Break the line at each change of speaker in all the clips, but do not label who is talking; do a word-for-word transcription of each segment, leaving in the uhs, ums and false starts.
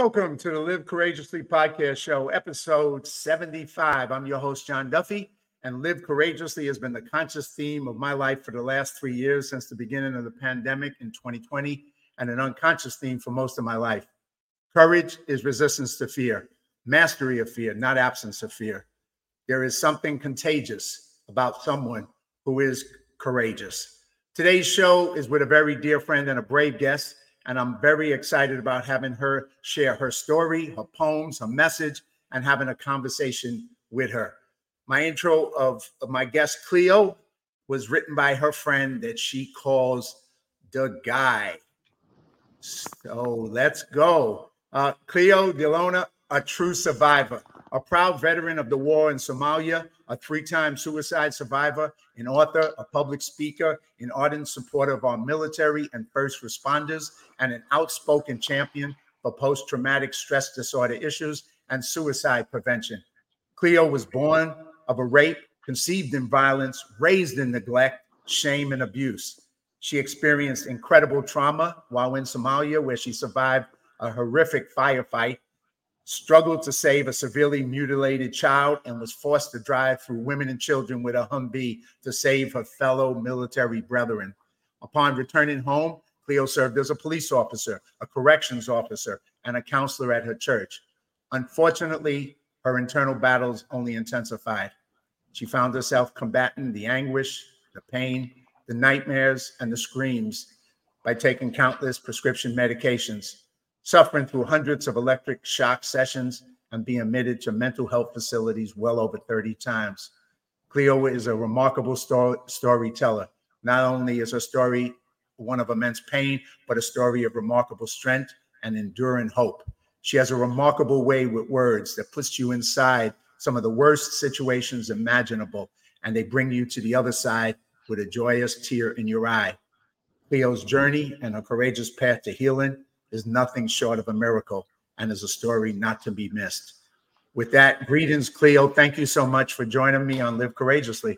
Welcome to the Live Courageously podcast show, episode seventy-five. I'm your host, John Duffy, and Live Courageously has been the conscious theme of my life for the last three years since the beginning of the pandemic in twenty twenty, and an unconscious theme for most of my life. Courage is resistance to fear, mastery of fear, not absence of fear. There is something contagious about someone who is courageous. Today's show is with a very dear friend and a brave guest, and I'm very excited about having her share her story, her poems, her message, and having a conversation with her. My intro of, of my guest, Cleo, was written by her friend that she calls the guy. So let's go. Uh, Cleo Delona, a true survivor, a proud veteran of the war in Somalia, a three-time suicide survivor, an author, a public speaker, an ardent supporter of our military and first responders, and an outspoken champion for post-traumatic stress disorder issues and suicide prevention. Cleo was born of a rape, conceived in violence, raised in neglect, shame, and abuse. She experienced incredible trauma while in Somalia, where she survived a horrific firefight, struggled to save a severely mutilated child, and was forced to drive through women and children with a Humvee to save her fellow military brethren. Upon returning home, Cleo served as a police officer, a corrections officer, and a counselor at her church. Unfortunately, her internal battles only intensified. She found herself combating the anguish, the pain, the nightmares, and the screams by taking countless prescription medications, suffering through hundreds of electric shock sessions, and being admitted to mental health facilities well over thirty times. Cleo is a remarkable story, storyteller. Not only is her story one of immense pain, but a story of remarkable strength and enduring hope. She has a remarkable way with words that puts you inside some of the worst situations imaginable, and they bring you to the other side with a joyous tear in your eye. Cleo's journey and her courageous path to healing is nothing short of a miracle and is a story not to be missed. With that, greetings, Cleo. Thank you so much for joining me on Live Courageously.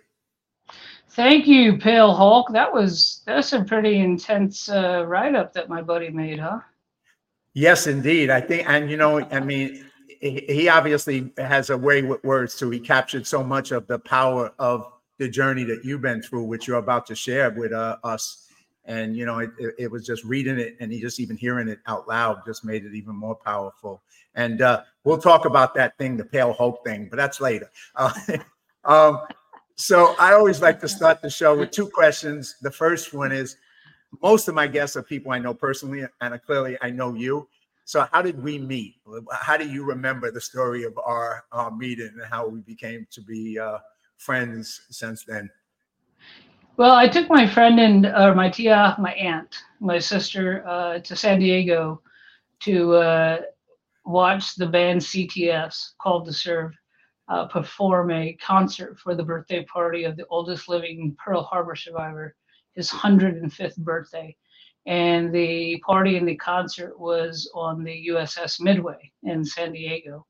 Thank you, Pale Hulk. That was that's a pretty intense uh, write-up that my buddy made, huh?
Yes, indeed. I think, and you know, I mean, he, he obviously has a way with words too. He captured so much of the power of the journey that you've been through, which you're about to share with uh, us. And, you know, it, it, it was just reading it and he just even hearing it out loud just made it even more powerful. And uh, we'll talk about that thing, the Pale Hulk thing, but that's later. Uh, um, so I always like to start the show with two questions. The first one is, most of my guests are people I know personally, and clearly I know you. So how did we meet? How do you remember the story of our, our meeting and how we became to be uh, friends since then?
Well, I took my friend and uh, my tia, my aunt, my sister uh, to San Diego to uh, watch the band C T S, Called to Serve, uh, perform a concert for the birthday party of the oldest living Pearl Harbor survivor, his one hundred fifth birthday. And the party and the concert was on the U S S Midway in San Diego.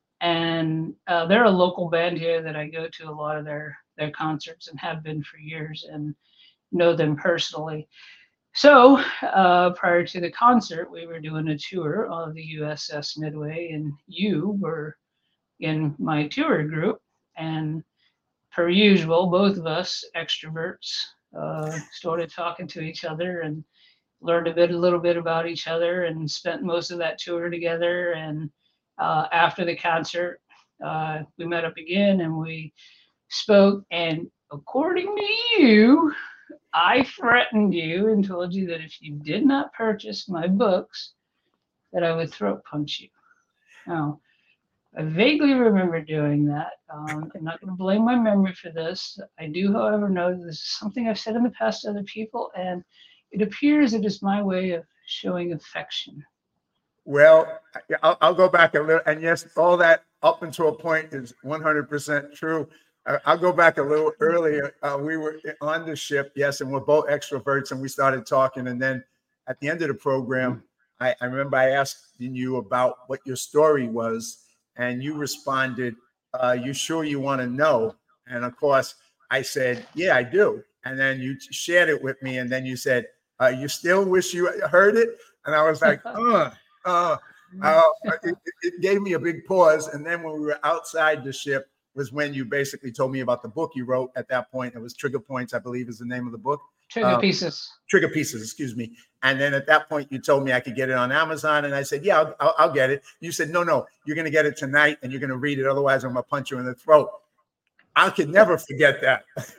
And uh, they're a local band here that I go to a lot of their their concerts and have been for years and know them personally. So uh, prior to the concert, we were doing a tour of the U S S Midway, and you were in my tour group. And per usual, both of us extroverts uh, started talking to each other and learned a bit, a little bit about each other, and spent most of that tour together. And uh, after the concert, uh, we met up again and we spoke. And according to you, I threatened you and told you that if you did not purchase my books, that I would throat punch you. Now, I vaguely remember doing that. Um, I'm not going to blame my memory for this. I do, however, know that this is something I've said in the past to other people, and it appears it is my way of showing affection.
Well, I'll, I'll go back a little, and yes, all that up until a point is one hundred percent true. Uh, I'll go back a little earlier. Uh, we were on the ship, yes, and we're both extroverts, and we started talking. And then at the end of the program, I, I remember I asked you about what your story was, and you responded, uh, "You sure you want to know?" And of course, I said, "Yeah, I do." And then you shared it with me, and then you said, uh, "You still wish you heard it?" And I was like, "Uh." Uh, uh, it, it gave me a big pause. And then when we were outside the ship was when you basically told me about the book you wrote at that point. It was Trigger Points, I believe is the name of the book.
Trigger
um,
Pieces.
Trigger Pieces, excuse me. And then at that point, you told me I could get it on Amazon. And I said, yeah, I'll, I'll, I'll get it. You said, no, no, you're going to get it tonight and you're going to read it. Otherwise, I'm going to punch you in the throat. I could never forget that.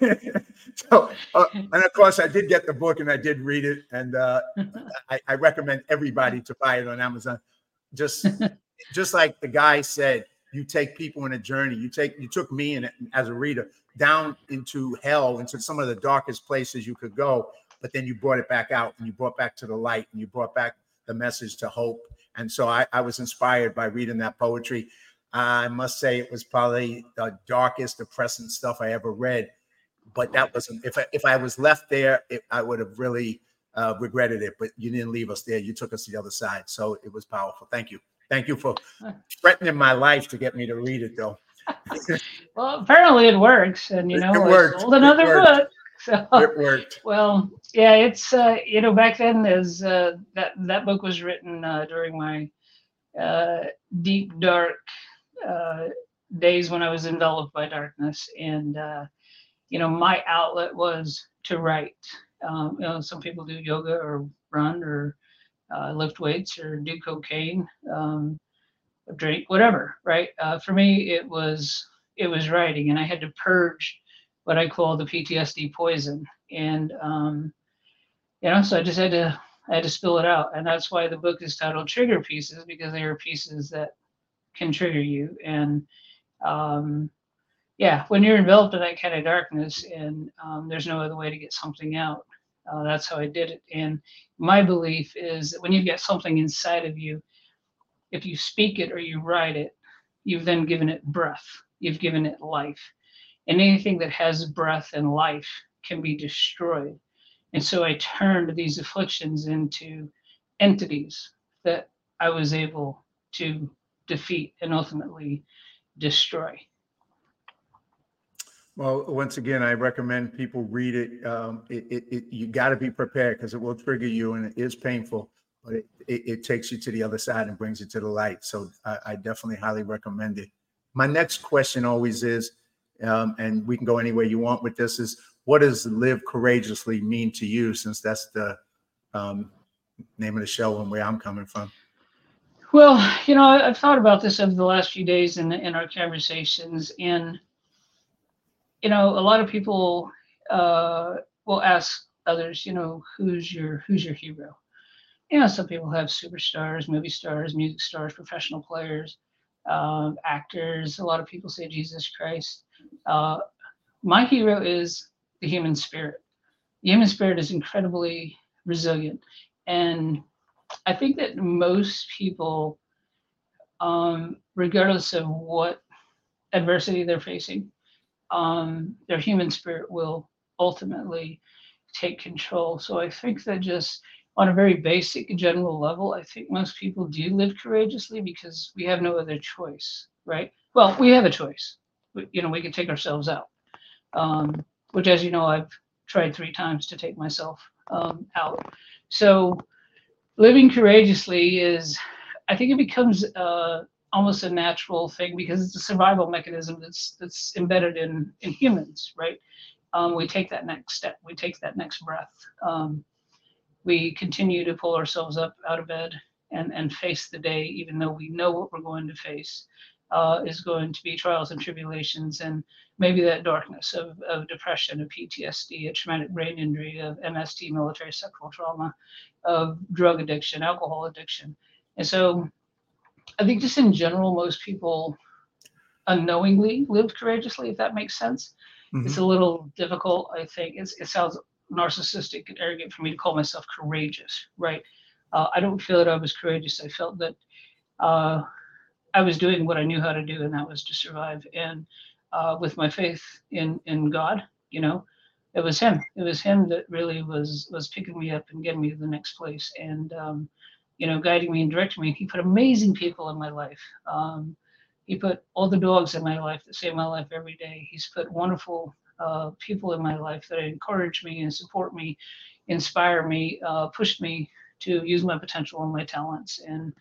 so, uh, and of course, I did get the book and I did read it. And uh, I, I recommend everybody to buy it on Amazon. Just, just like the guy said, you take people on a journey. You take, you took me and as a reader down into hell, into some of the darkest places you could go. But then you brought it back out and you brought back to the light and you brought back the message to hope. And so I, I was inspired by reading that poetry. I must say it was probably the darkest, depressing stuff I ever read. But that wasn't, if I, if I was left there, it, I would have really uh, regretted it. But you didn't leave us there. You took us to the other side. So it was powerful. Thank you. Thank you for threatening my life to get me to read it, though.
Well, apparently it works. And, you know,
it worked.
I sold another book. So,
it worked.
Well, yeah, it's, uh, you know, back then as uh, that, that book was written uh, during my uh, deep, dark, uh days when I was enveloped by darkness, and uh you know, my outlet was to write. Um you know, some people do yoga or run or uh, lift weights or do cocaine, um or drink, whatever, right? Uh for me it was it was writing, and I had to purge what I call the P T S D poison. And um you know, so I just had to I had to spill it out, and that's why the book is titled Trigger Pieces, because they are pieces that can trigger you. And um, yeah, when you're enveloped in that kind of darkness and um, there's no other way to get something out, uh, that's how I did it. And my belief is that when you've got something inside of you, if you speak it or you write it, you've then given it breath, you've given it life. And anything that has breath and life can be destroyed. And so I turned these afflictions into entities that I was able to defeat and ultimately destroy.
Well, once again, I recommend people read it. Um, it, it, it you got to be prepared because it will trigger you, and it is painful, but it, it, it takes you to the other side and brings you to the light. So I, I definitely highly recommend it. My next question always is, um, and we can go any way you want with this, is what does Live Courageously mean to you, since that's the um, name of the show and where I'm coming from?
Well, you know, I've thought about this over the last few days in, in our conversations, and, you know, a lot of people uh, will ask others, you know, who's your, who's your hero? You know, some people have superstars, movie stars, music stars, professional players, uh, actors. A lot of people say Jesus Christ. Uh, my hero is the human spirit. The human spirit is incredibly resilient. And I think that most people, um, regardless of what adversity they're facing, um, their human spirit will ultimately take control. So I think that just on a very basic general level, I think most people do live courageously because we have no other choice, right? Well, we have a choice. We, you know, we can take ourselves out, um, which, as you know, I've tried three times to take myself um, out. So living courageously is, I think it becomes uh, almost a natural thing because it's a survival mechanism that's that's embedded in in humans, right? Um, we take that next step, we take that next breath. Um, we continue to pull ourselves up out of bed and and face the day, even though we know what we're going to face uh, is going to be trials and tribulations, and maybe that darkness of, of depression, of P T S D, a traumatic brain injury, of M S T, military sexual trauma, of drug addiction, alcohol addiction. And so I think just in general, most people unknowingly live courageously, if that makes sense. Mm-hmm. It's a little difficult, I think. It's, it sounds narcissistic and arrogant for me to call myself courageous, right? Uh, I don't feel that I was courageous. I felt that uh, I was doing what I knew how to do, and that was to survive. And uh, with my faith in in God, you know, it was Him. It was Him that really was was picking me up and getting me to the next place, and um, you know, guiding me and directing me. He put amazing people in my life. Um, he put all the dogs in my life that save my life every day. He's put wonderful uh, people in my life that encourage me and support me, inspire me, uh, push me to use my potential and my talents. And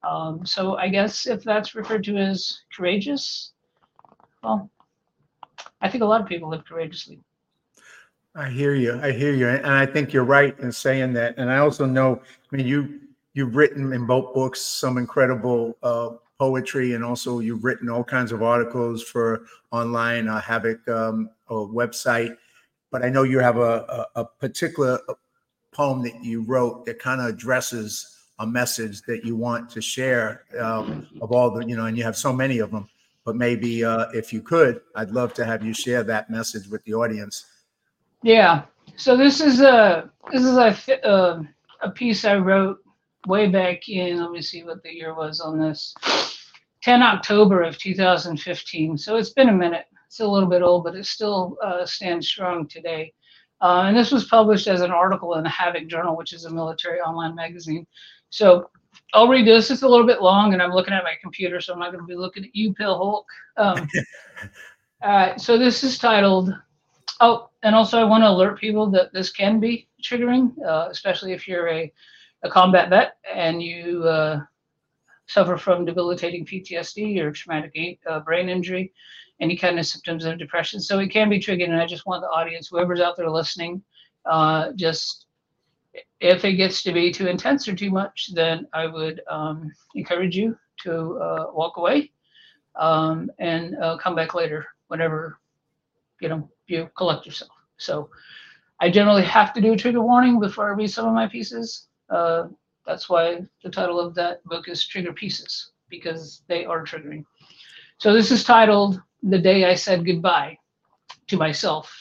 Um, so I guess if that's referred to as courageous, well, I think a lot of people live courageously.
I hear you. I hear you. And I think you're right in saying that. And I also know, I mean, you, you've written in both books some incredible uh, poetry, and also you've written all kinds of articles for online uh, Havoc um, or website. But I know you have a, a, a particular poem that you wrote that kind of addresses a message that you want to share um, of all the, you know, and you have so many of them. But maybe uh, if you could, I'd love to have you share that message with the audience.
Yeah. So this is a this is a uh, a piece I wrote way back in. Let me see what the year was on this. ten October of two thousand fifteen. So it's been a minute. It's a little bit old, but it still uh, stands strong today. Uh, and this was published as an article in the Havoc Journal, which is a military online magazine. So I'll read this. It's a little bit long, and I'm looking at my computer, so I'm not going to be looking at you, Pill Hulk. Um, all right. So this is titled. Oh, and also I want to alert people that this can be triggering, uh, especially if you're a, a combat vet and you uh, suffer from debilitating P T S D or traumatic uh, brain injury, any kind of symptoms of depression. So it can be triggering, and I just want the audience, whoever's out there listening, uh, just if it gets to be too intense or too much, then I would um, encourage you to uh, walk away um, and uh, come back later whenever, you know, you collect yourself. So I generally have to do a trigger warning before I read some of my pieces. Uh, that's why the title of that book is Trigger Pieces, because they are triggering. So this is titled The Day I Said Goodbye to Myself.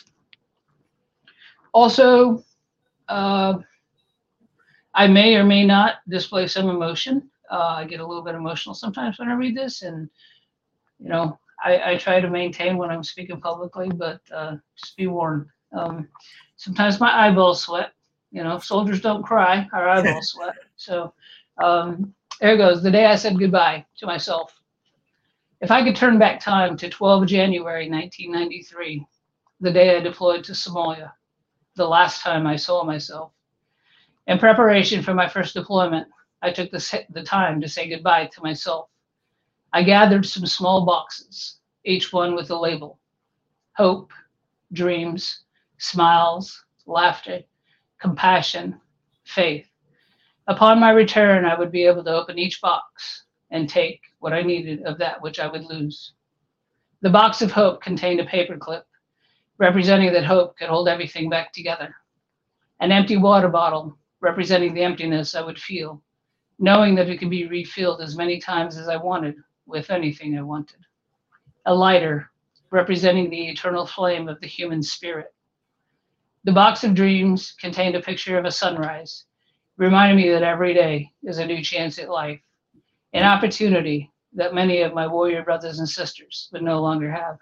Also, uh, I may or may not display some emotion. Uh, I get a little bit emotional sometimes when I read this, and, you know, I, I try to maintain when I'm speaking publicly, but uh, just be warned. Um, sometimes my eyeballs sweat. You know, soldiers don't cry, our eyeballs sweat. So um, there goes. The day I said goodbye to myself. If I could turn back time to twelve January nineteen ninety-three, the day I deployed to Somalia, the last time I saw myself. In preparation for my first deployment, I took the, the time to say goodbye to myself. I gathered some small boxes, each one with a label: hope, dreams, smiles, laughter, compassion, faith. Upon my return, I would be able to open each box and take what I needed of that which I would lose. The box of hope contained a paperclip representing that hope could hold everything back together. An empty water bottle representing the emptiness I would feel, knowing that it could be refilled as many times as I wanted with anything I wanted. A lighter representing the eternal flame of the human spirit. The box of dreams contained a picture of a sunrise, reminding me that every day is a new chance at life, an opportunity that many of my warrior brothers and sisters would no longer have.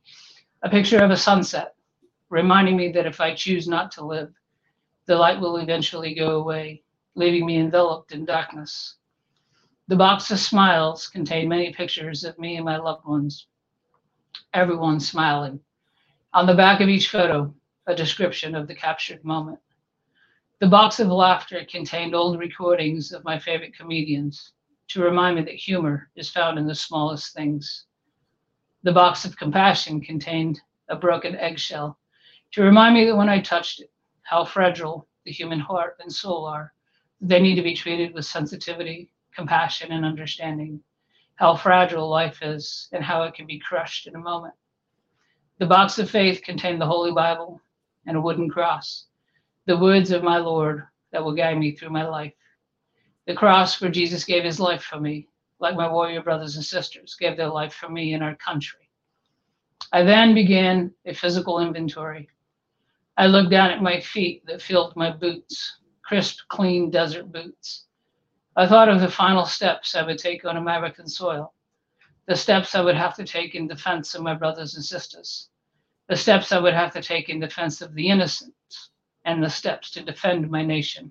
A picture of a sunset, reminding me that if I choose not to live, the light will eventually go away, leaving me enveloped in darkness. The box of smiles contained many pictures of me and my loved ones, everyone smiling. On the back of each photo, a description of the captured moment. The box of laughter contained old recordings of my favorite comedians to remind me that humor is found in the smallest things. The box of compassion contained a broken eggshell to remind me that when I touched it, how fragile the human heart and soul are. They need to be treated with sensitivity, compassion, and understanding. How fragile life is and how it can be crushed in a moment. The box of faith contained the Holy Bible and a wooden cross, the words of my Lord that will guide me through my life. The cross where Jesus gave his life for me, like my warrior brothers and sisters gave their life for me in our country. I then began a physical inventory. I looked down at my feet that filled my boots, crisp, clean desert boots. I thought of the final steps I would take on American soil, the steps I would have to take in defense of my brothers and sisters, the steps I would have to take in defense of the innocent, and the steps to defend my nation.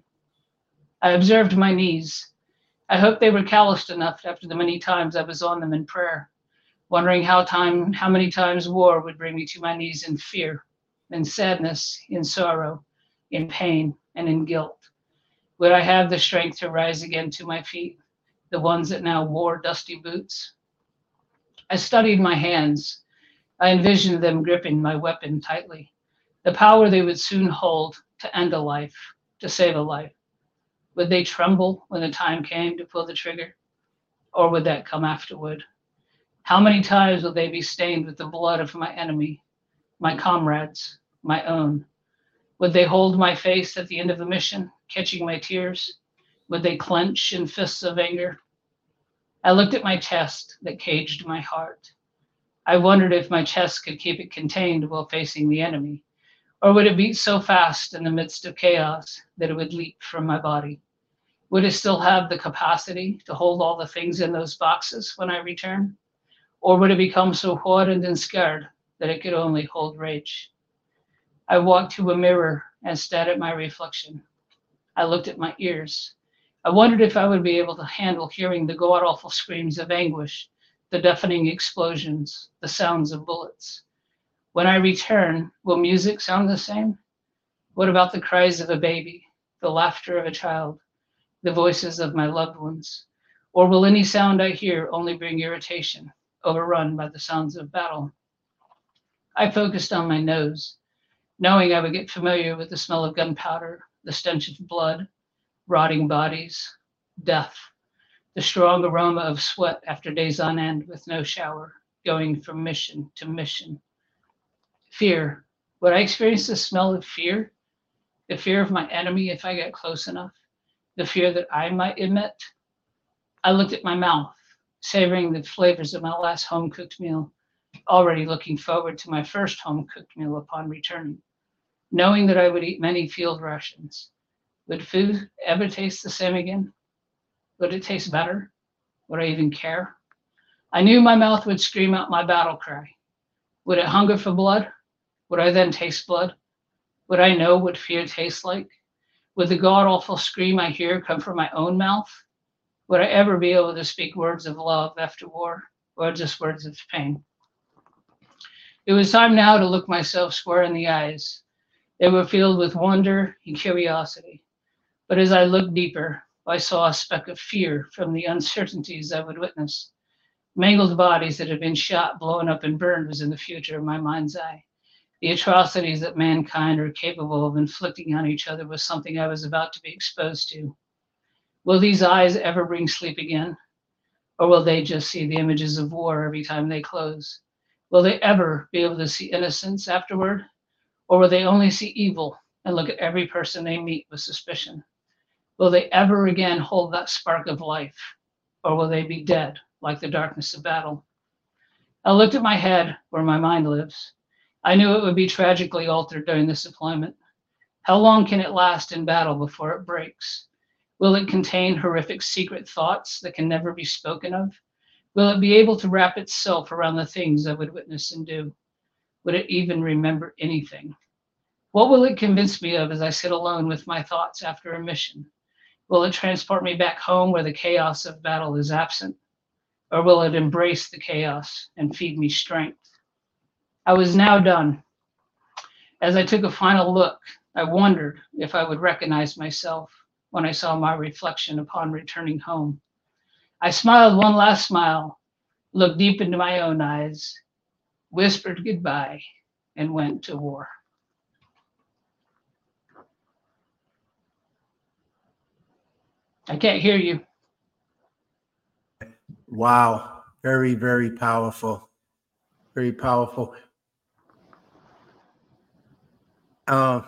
I observed my knees. I hoped they were calloused enough after the many times I was on them in prayer, wondering how time, how many times war would bring me to my knees in fear, in sadness, in sorrow, in pain, and in guilt. Would I have the strength to rise again to my feet, the ones that now wore dusty boots. I studied my hands. I envisioned them gripping my weapon tightly, the power they would soon hold to end a life, to save a life. Would they tremble when the time came to pull the trigger? Or would that come afterward? How many times will they be stained with the blood of my enemy, my comrades, my own? Would they hold my face at the end of the mission, catching my tears? Would they clench in fists of anger? I looked at my chest that caged my heart. I wondered if my chest could keep it contained while facing the enemy, or would it beat so fast in the midst of chaos that it would leap from my body? Would it still have the capacity to hold all the things in those boxes when I return? Or would it become so hardened and scared that it could only hold rage? I walked to a mirror and stared at my reflection. I looked at my ears. I wondered if I would be able to handle hearing the god-awful screams of anguish, the deafening explosions, the sounds of bullets. When I return, will music sound the same? What about the cries of a baby, the laughter of a child, the voices of my loved ones? Or will any sound I hear only bring irritation, overrun by the sounds of battle? I focused on my nose, knowing I would get familiar with the smell of gunpowder, the stench of blood, rotting bodies, death, the strong aroma of sweat after days on end with no shower, going from mission to mission. Fear. Would I experience the smell of fear? The fear of my enemy if I get close enough? The fear that I might emit? I looked at my mouth, savoring the flavors of my last home-cooked meal, already looking forward to my first home-cooked meal upon returning, knowing that I would eat many field rations. Would food ever taste the same again? Would it taste better? Would I even care? I knew my mouth would scream out my battle cry. Would it hunger for blood? Would I then taste blood? Would I know what fear tastes like? Would the god-awful scream I hear come from my own mouth? Would I ever be able to speak words of love after war, or just words of pain? It was time now to look myself square in the eyes. They were filled with wonder and curiosity. But as I looked deeper, I saw a speck of fear from the uncertainties I would witness. Mangled bodies that had been shot, blown up, and burned was in the future of my mind's eye. The atrocities that mankind are capable of inflicting on each other was something I was about to be exposed to. Will these eyes ever bring sleep again? Or will they just see the images of war every time they close? Will they ever be able to see innocence afterward? Or will they only see evil and look at every person they meet with suspicion? Will they ever again hold that spark of life? Or will they be dead like the darkness of battle? I looked at my head where my mind lives. I knew it would be tragically altered during this deployment. How long can it last in battle before it breaks? Will it contain horrific secret thoughts that can never be spoken of? Will it be able to wrap itself around the things I would witness and do? Would it even remember anything? What will it convince me of as I sit alone with my thoughts after a mission? Will it transport me back home where the chaos of battle is absent? Or will it embrace the chaos and feed me strength? I was now done. As I took a final look, I wondered if I would recognize myself when I saw my reflection upon returning home. I smiled one last smile, looked deep into my own eyes, whispered goodbye, and went to war. I can't hear you.
Wow. Very, very powerful. Very powerful. Um,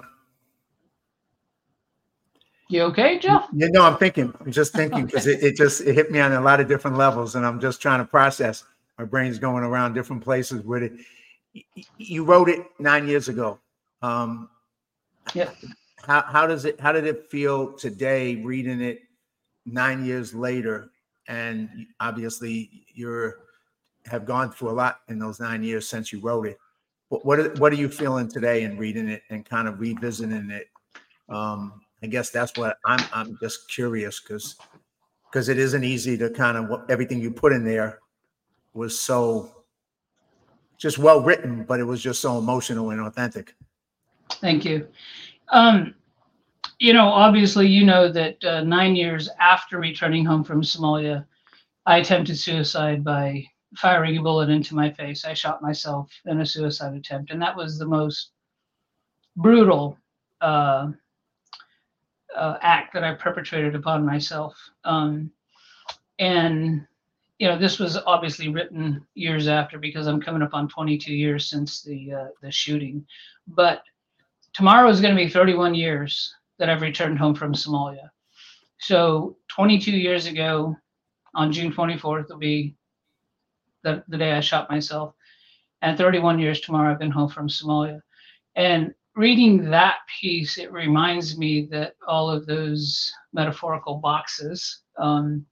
You okay, Joe?
you know, I'm thinking, I'm just thinking because okay. it, it just, it hit me on a lot of different levels and I'm just trying to process. My brain's going around different places with it. You wrote it nine years ago. Um,
yeah.
How, how does it, how did it feel today reading it nine years later? And obviously you're, have gone through a lot in those nine years since you wrote it. What, what, are, what are you feeling today in reading it and kind of revisiting it? Um, I guess that's what I'm, I'm just curious because, because it isn't easy to kind of, everything you put in there was so just well written, but it was just so emotional and authentic.
Thank you. Um, you know, obviously, you know that uh, nine years after returning home from Somalia, I attempted suicide by firing a bullet into my face. I shot myself in a suicide attempt, and that was the most brutal uh, uh, act that I perpetrated upon myself. Um, and you know, this was obviously written years after, because I'm coming up on twenty-two years since the uh, the shooting. But tomorrow is going to be thirty-one years that I've returned home from Somalia. So twenty-two years ago, on June twenty-fourth, will be the, the day I shot myself. And thirty-one years tomorrow, I've been home from Somalia. And reading that piece, it reminds me that all of those metaphorical boxes, um,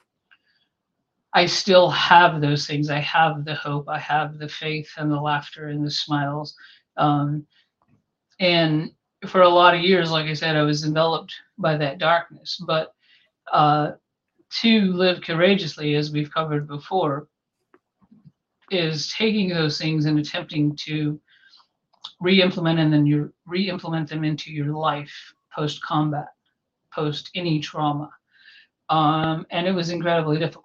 I still have those things. I have the hope, I have the faith and the laughter and the smiles. Um, and for a lot of years, like I said, I was enveloped by that darkness. But uh, to live courageously, as we've covered before, is taking those things and attempting to re-implement and then you re-implement them into your life post-combat, post any trauma. Um, and it was incredibly difficult.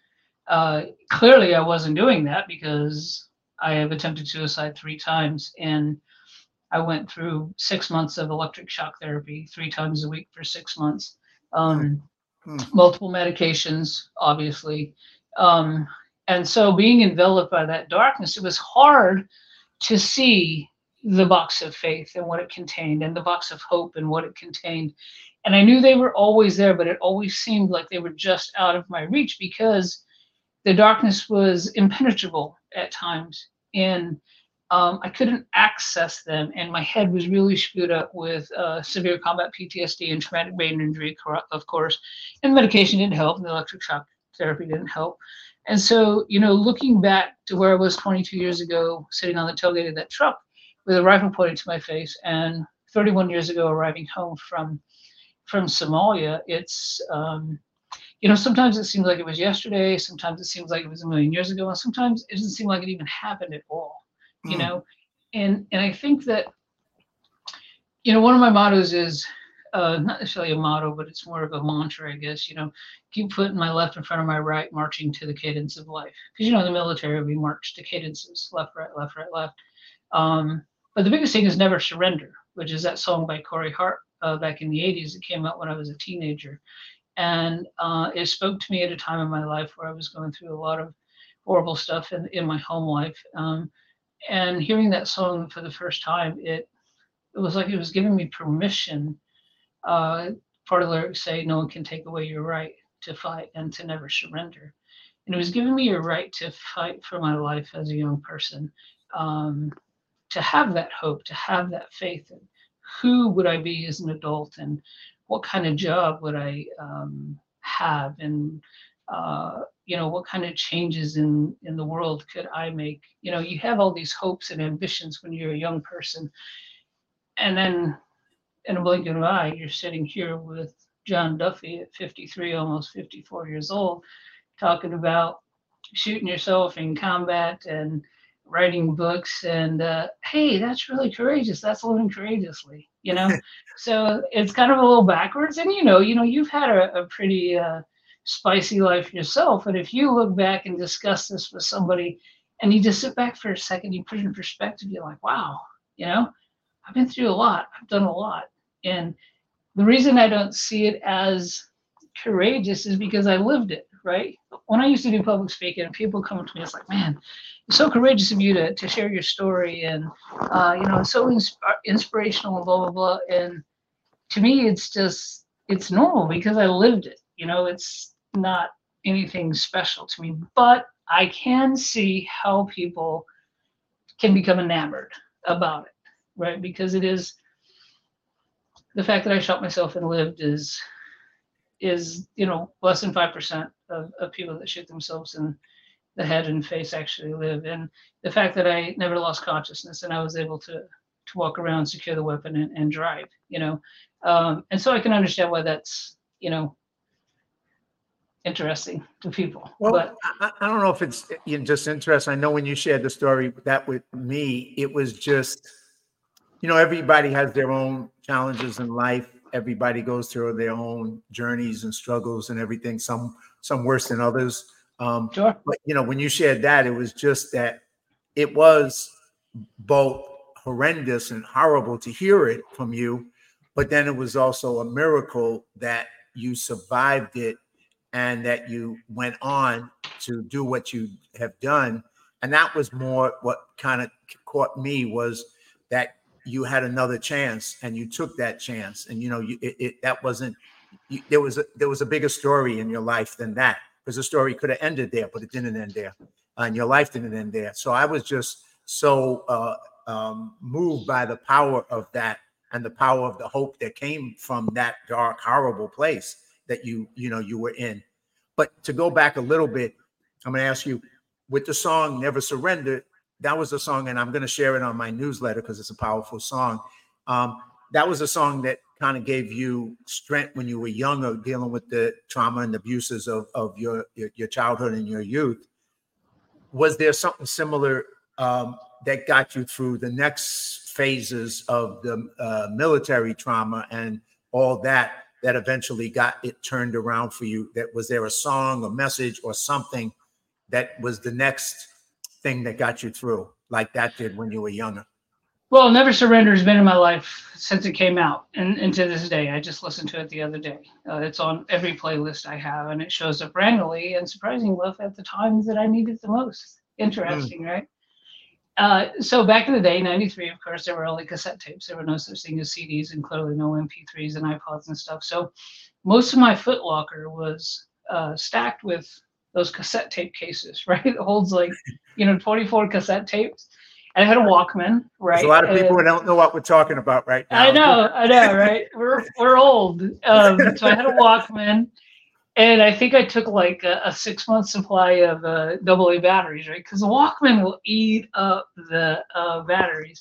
Uh, clearly, I wasn't doing that because I have attempted suicide three times, and I went through six months of electric shock therapy three times a week for six months, um, mm-hmm. multiple medications, obviously. Um, and so being enveloped by that darkness, it was hard to see the box of faith and what it contained, and the box of hope and what it contained. And I knew they were always there, but it always seemed like they were just out of my reach because the darkness was impenetrable at times, and um, I couldn't access them. And my head was really screwed up with uh, severe combat P T S D and traumatic brain injury, of course. And medication didn't help, and the electric shock therapy didn't help. And so, you know, looking back to where I was twenty-two years ago, sitting on the tailgate of that truck with a rifle pointed to my face, and thirty-one years ago arriving home from from Somalia, it's um, you know, sometimes it seems like it was yesterday, sometimes it seems like it was a million years ago, and sometimes it doesn't seem like it even happened at all, you mm. know? And and I think that, you know, one of my mottos is, uh, not necessarily a motto, but it's more of a mantra, I guess, you know, keep putting my left in front of my right, marching to the cadence of life. Because, you know, in the military, we march to cadences, left, right, left, right, left. Um, but the biggest thing is never surrender, which is that song by Corey Hart uh, back in the eighties. It came out when I was a teenager. And uh, it spoke to me at a time in my life where I was going through a lot of horrible stuff in, in my home life. Um, and hearing that song for the first time, it it was like it was giving me permission. Uh, part of the lyrics say, no one can take away your right to fight and to never surrender. And it was giving me a right to fight for my life as a young person, um, to have that hope, to have that faith. And who would I be as an adult, and what kind of job would I um, have, and uh, you know, what kind of changes in in the world could I make? You know, you have all these hopes and ambitions when you're a young person, and then in a blink of an eye, you're sitting here with John Duffy at fifty-three, almost fifty-four years old, talking about shooting yourself in combat and writing books, and uh, hey, that's really courageous. That's living courageously, you know. So it's kind of a little backwards, and you know, you know, you've had a, a pretty uh, spicy life yourself. And if you look back and discuss this with somebody, and you just sit back for a second, you put it in perspective, you're like, wow, you know, I've been through a lot. I've done a lot, and the reason I don't see it as courageous is because I lived it. Right? When I used to do public speaking, and people come up to me, it's like, man, it's so courageous of you to, to share your story, and uh, you know, it's so insp- inspirational and blah blah blah. And to me, it's just it's normal because I lived it. You know, it's not anything special to me, but I can see how people can become enamored about it, right? Because it is the fact that I shot myself and lived is is you know less than five percent of, of people that shoot themselves in the head and face actually live. And the fact that I never lost consciousness and I was able to to walk around, secure the weapon, and, and drive, you know. Um, and so I can understand why that's, you know, interesting to people.
Well,
but
I, I don't know if it's you know, just interesting. I know when you shared the story that with me, it was just, you know, everybody has their own challenges in life. everybody goes through their own journeys and struggles and everything. Some some worse than others. Um,
Sure.
But you know, when you shared that, it was just that it was both horrendous and horrible to hear it from you, but then it was also a miracle that you survived it and that you went on to do what you have done. And that was more what kind of caught me, was that you had another chance and you took that chance. And, you know, you, it, it that wasn't, you, there was a, there was a bigger story in your life than that, because the story could have ended there, but it didn't end there. Uh, and your life didn't end there. So I was just so uh, um, moved by the power of that and the power of the hope that came from that dark, horrible place that you, you know, you were in. But to go back a little bit, I'm going to ask you, with the song Never Surrender, that was a song, and I'm going to share it on my newsletter because it's a powerful song. Um, that was a song that kind of gave you strength when you were younger, dealing with the trauma and abuses of, of your, your, your childhood and your youth. Was there something similar um, that got you through the next phases of the uh, military trauma and all that, that eventually got it turned around for you? That was there a song, a message, or something that was the next thing that got you through, like that did when you were younger?
Well, Never Surrender has been in my life since it came out, and, and to this day. I just listened to it the other day. Uh, it's on every playlist I have, and it shows up randomly and surprisingly enough at the times that I need it the most. Interesting, mm. right? Uh, so back in the day, ninety-three, of course, there were only cassette tapes. There were no such thing as C Ds, and clearly no M P threes and iPods and stuff. So most of my Foot Locker was uh, stacked with those cassette tape cases, right? It holds like, you know, twenty-four cassette tapes. And I had a Walkman, right?
There's a lot of people
and,
who don't know what we're talking about right now.
I know, I know, right? We're we're old. Um, so I had a Walkman, and I think I took like a, a six month supply of uh, double A batteries, right? Because the Walkman will eat up the uh, batteries.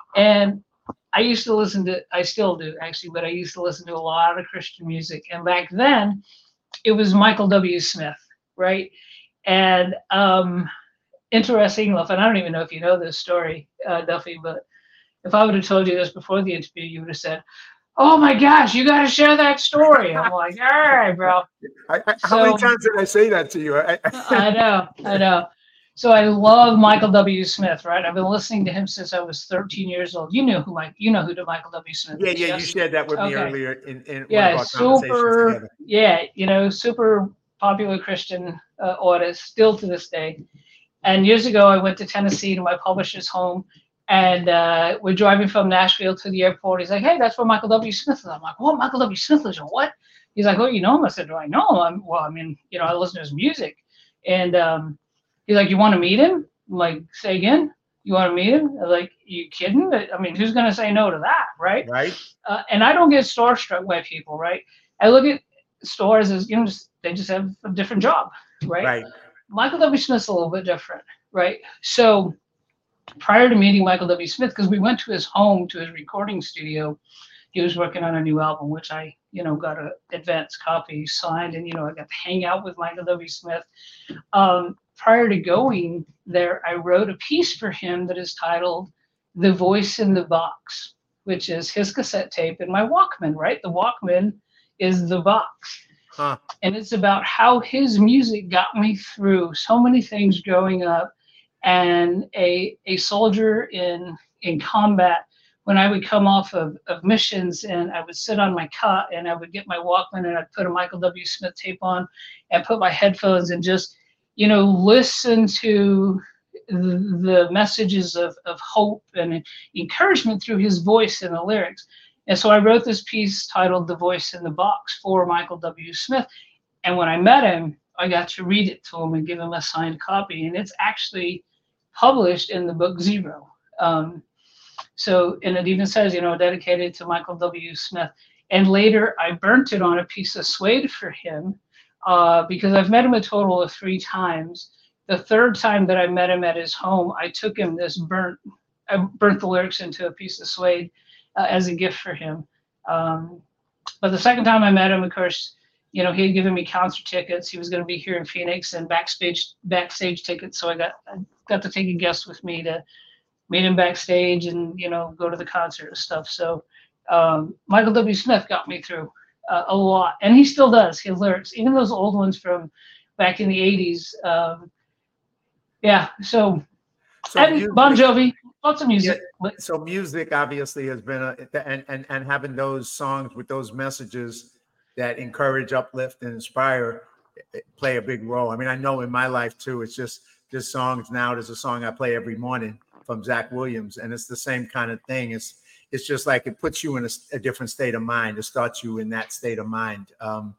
And I used to listen to, I still do actually, but I used to listen to a lot of Christian music. And back then, it was Michael W. Smith, right? And um, interesting enough, and I don't even know if you know this story, uh, Duffy, but if I would have told you this before the interview, you would have said, "Oh my gosh, you got to share that story." I'm like, "All right, bro."
I, I, so, how many times did I say that to you? I,
I know, I know. So I love Michael W. Smith, right? I've been listening to him since I was thirteen years old. You know who Mike, you know who the Michael W. Smith
yeah,
is.
Yeah, yeah,
yes?
you shared that with
okay.
me earlier in, in
yeah,
one of our
super,
conversations together.
Yeah, you know, super popular Christian uh, artist, still to this day. And years ago, I went to Tennessee to my publisher's home, and uh, we're driving from Nashville to the airport. He's like, "Hey, that's where Michael W. Smith is." I'm like, "What? Michael W. Smith is? What?" He's like, "Oh, you know him?" I said, "Do I know him?" I'm, well, I mean, you know, I listen to his music. And um, he's like, "You want to meet him?" I'm like, "Say again? You want to meet him?" I'm like, "You kidding? I mean, who's going to say no to that, right?"
Right.
Uh, and I don't get starstruck by people, right? I look at stars as, you know, just, they just have a different job, right?
Right.
Michael W. Smith's a little bit different, right? So prior to meeting Michael W. Smith, because we went to his home, to his recording studio, he was working on a new album, which I, you know, got an advance copy signed, and, you know, I got to hang out with Michael W. Smith. Um, prior to going there, I wrote a piece for him that is titled "The Voice in the Box," which is his cassette tape and my Walkman, right? The Walkman is the box.
Huh.
And it's about how his music got me through so many things growing up, and a a soldier in in combat. When I would come off of, of missions, and I would sit on my cot, and I would get my Walkman, and I'd put a Michael W. Smith tape on and put my headphones and just, you know, listen to the, the messages of, of hope and encouragement through his voice and the lyrics. And so I wrote this piece titled "The Voice in the Box" for Michael W. Smith. And when I met him, I got to read it to him and give him a signed copy. And it's actually published in the book Zero. Um, so, and it even says, you know, dedicated to Michael W. Smith. And later I burnt it on a piece of suede for him uh, because I've met him a total of three times. The third time that I met him at his home, I took him this burnt, I burnt the lyrics into a piece of suede uh, as a gift for him. Um, but the second time I met him, of course, you know, he had given me concert tickets. He was going to be here in Phoenix, and backstage backstage tickets. So I got I got to take a guest with me to meet him backstage and, you know, go to the concert and stuff. So Um, Michael W. Smith got me through uh, a lot, and he still does. His lyrics, even those old ones from back in the eighties. Um, yeah, so,
So
and Bon
music,
Jovi, lots of
yeah.
music. But
So music obviously has been a, and and and having those songs with those messages that encourage, uplift, and inspire eh, play a big role. I mean, I know in my life too. It's just just songs now. There's a song I play every morning from Zach Williams, and it's the same kind of thing. It's it's just like it puts you in a, a different state of mind. It starts you in that state of mind. Um,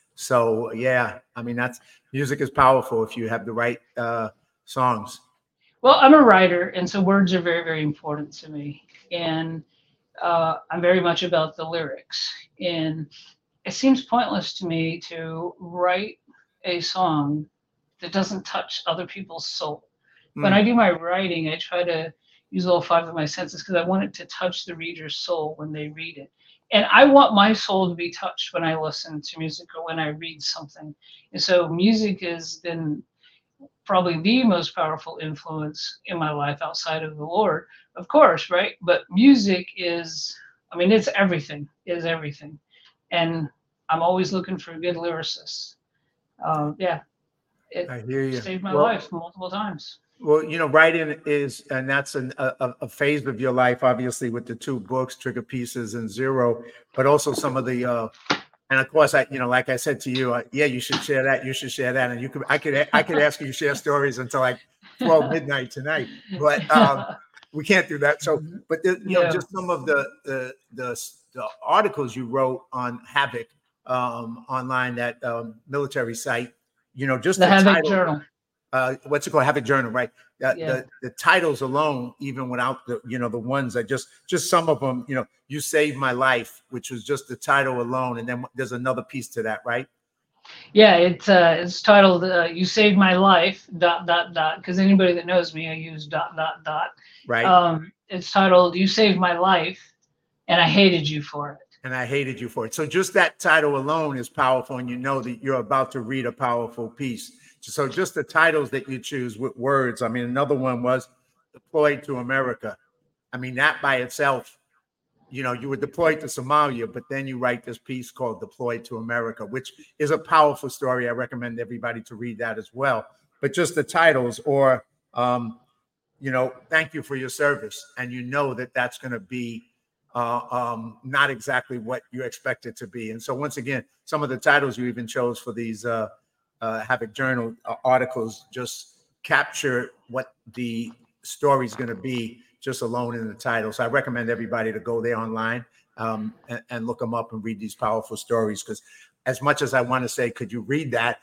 so yeah, I mean that's music is powerful if you have the right uh, songs.
well, I'm a writer, and so words are very, very important to me, and uh, I'm very much about the lyrics. And it seems pointless to me to write a song that doesn't touch other people's soul. When I
Mm,
do my writing, I try to use all five of my senses because I want it to touch the reader's soul when they read it. And I want my soul to be touched when I listen to music or when I read something. And so music has been probably the most powerful influence in my life outside of the Lord, of course, right? But music is, I mean, it's everything, it is everything. And I'm always looking for good lyricists. Uh, yeah, it
I hear you.
saved my
Well,
life multiple times.
Well, you know, writing is, and that's an, a, a phase of your life, obviously, with the two books, Trigger Pieces and Zero, but also some of the, uh, and of course, I, you know, like I said to you, uh, yeah, you should share that, you should share that, and you could, I could, I could ask you to share stories until like twelve midnight tonight, but um, we can't do that. So, but the, you know,
Yeah,
just some of the the the, the articles you wrote on Havoc um, online, that um, military site, you know, just
the
the
Havoc
title.
Journal.
Uh, what's it called? Have a journal, right? Uh,
Yeah.
the the titles alone, even without the you know the ones that just just some of them, you know, you saved my life, which was just the title alone, and then there's another piece to that, right?
Yeah, it's uh, it's titled uh, "You Saved My Life." Dot dot dot. Because anybody that knows me, I use dot dot dot.
Right.
Um, it's titled "You Saved My Life," and I hated you for it.
And I hated you for it. So just that title alone is powerful, and you know that you're about to read a powerful piece. So just the titles that you choose with words. I mean, another one was "Deployed to America." I mean, that by itself, you know, you were deployed to Somalia, but then you write this piece called Deployed to America, which is a powerful story. I recommend everybody to read that as well. But just the titles, or, um, you know, thank you for your service. And you know that that's going to be uh, um, not exactly what you expect it to be. And so once again, some of the titles you even chose for these uh, uh, Havoc Journal uh, articles just capture what the story is going to be just alone in the title. So I recommend everybody to go there online um, and, and look them up and read these powerful stories. Because as much as I want to say, could you read that?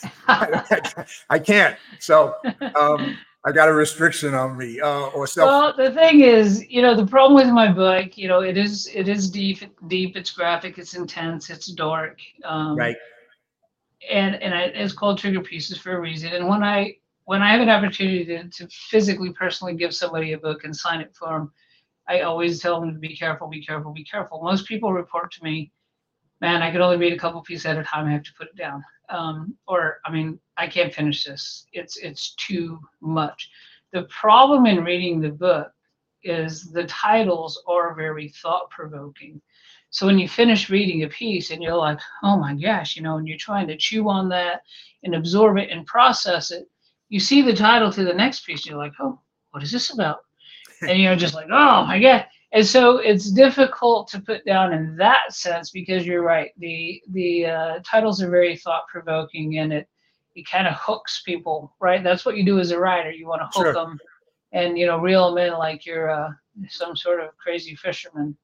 I, I can't. So um, I got a restriction on me uh, or self.
Well, the thing is, you know, the problem with my book, you know, it is it is deep, deep. It's graphic. It's intense. It's dark. Um,
Right.
And and I, it's called Trigger Pieces for a reason. And when I when I have an opportunity to, to physically, personally give somebody a book and sign it for them, I always tell them to be careful, be careful, be careful. Most people report to me, man, I could only read a couple pieces at a time. I have to put it down. Um, or, I mean, I can't finish this. It's it's too much. The problem in reading the book is the titles are very thought-provoking. So when you finish reading a piece and you're like, oh my gosh, you know, and you're trying to chew on that and absorb it and process it, you see the title to the next piece, and you're like, oh, what is this about? And you're just like, oh my God. And so it's difficult to put down in that sense because you're right. The the uh, titles are very thought provoking, and it it kind of hooks people, right? That's what you do as a writer. You want to hook
Sure.
them, and you know, reel them in like you're uh, some sort of crazy fisherman.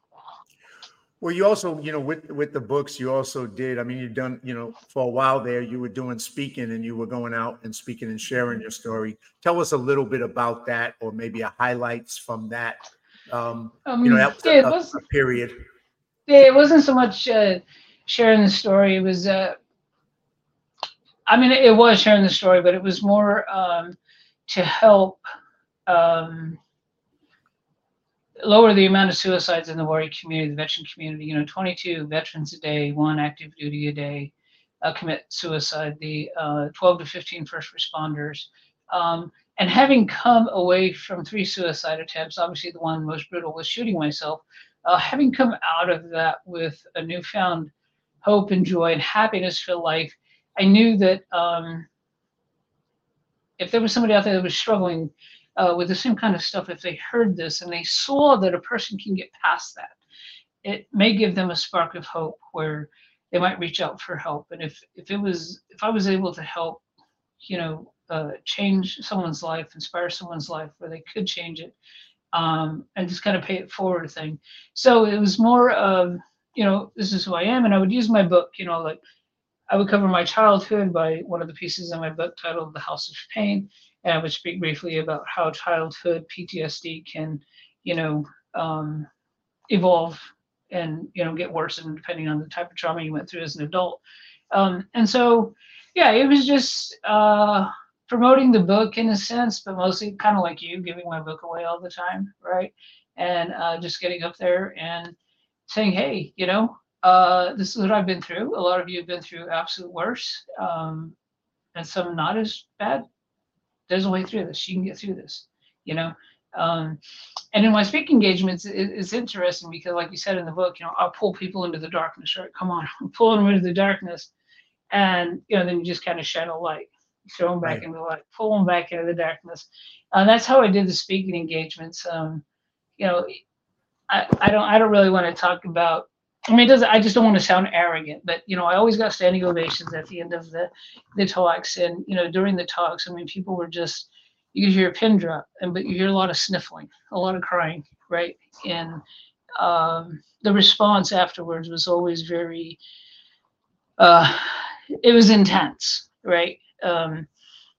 Well, you also, you know, with with the books, you also did. I mean, you've done, you know, for a while there, you were doing speaking, and you were going out and speaking and sharing your story. Tell us a little bit about that, or maybe a highlights from that. Um,
Um,
you know, that was
yeah, it
a, a,
was.
a period.
Yeah, it wasn't so much uh, sharing the story. It was. Uh, I mean, it was sharing the story, but it was more um, to help. Um, lower the amount of suicides in the warrior community, the veteran community. You know, twenty-two veterans a day, one active duty a day uh, commit suicide. The uh, twelve to fifteen first responders. Um, and having come away from three suicide attempts, obviously the one most brutal was shooting myself. uh, having come out of that with a newfound hope and joy and happiness for life, I knew that um, if there was somebody out there that was struggling uh, with the same kind of stuff, if they heard this and they saw that a person can get past that, it may give them a spark of hope where they might reach out for help. And if if it was if I was able to help, you know, uh, change someone's life, inspire someone's life where they could change it, um, and just kind of pay it forward thing. So it was more of, you know, this is who I am, and I would use my book, you know, like I would cover my childhood by one of the pieces in my book titled The House of Pain, and I would speak briefly about how childhood P T S D can, you know, um, evolve and, you know, get worse, and depending on the type of trauma you went through as an adult. Um, and so, yeah, it was just uh, promoting the book in a sense, but mostly kind of like you, giving my book away all the time, right? And uh, just getting up there and saying, hey, you know, uh, this is what I've been through. A lot of you have been through absolute worse, um, and some not as bad. There's a way through this. You can get through this, you know. Um, and in my speaking engagements, it, it's interesting because, like you said in the book, you know, I'll pull people into the darkness, right? Come on, I'm pulling them into the darkness. And, you know, then you just kind of shine a light, throw them back
Right.
into the light, pull them back into the darkness. And uh, that's how I did the speaking engagements. Um, you know, I, I don't I don't really want to talk about, I mean, it doesn't, I just don't want to sound arrogant, but, you know, I always got standing ovations at the end of the, the talks. And, you know, during the talks, I mean, people were just, you could hear a pin drop, and but you hear a lot of sniffling, a lot of crying, right? And um, the response afterwards was always very, uh, it was intense, right? Um,